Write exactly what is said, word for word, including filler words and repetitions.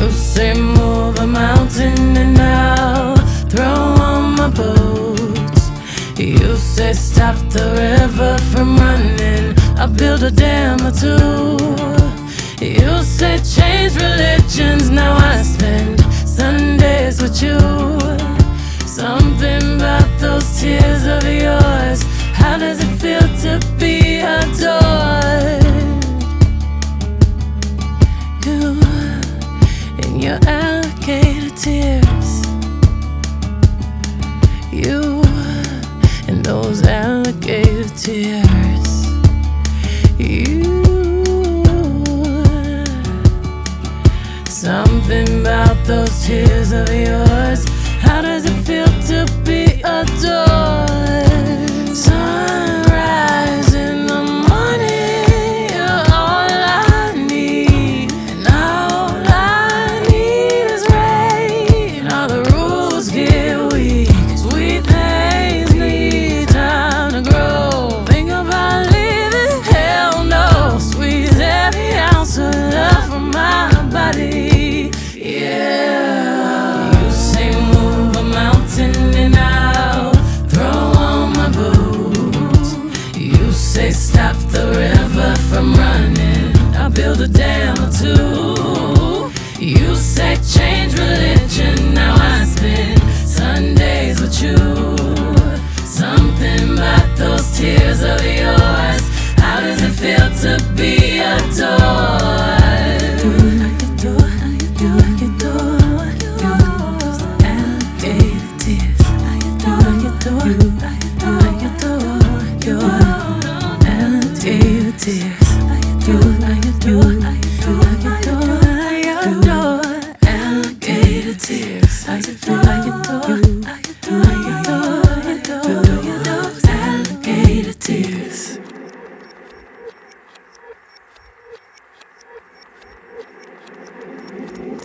You say move a mountain and I'll throw on my boots. You say stop the river from running, I'll build a dam or two. You say change religions, now I spend Sundays with you. Something about those tears of yours, how does it feel to be adored? You and your alligator tears, you and those alligator tears, you. Something about those tears of yours, how does it feel to be adored? Some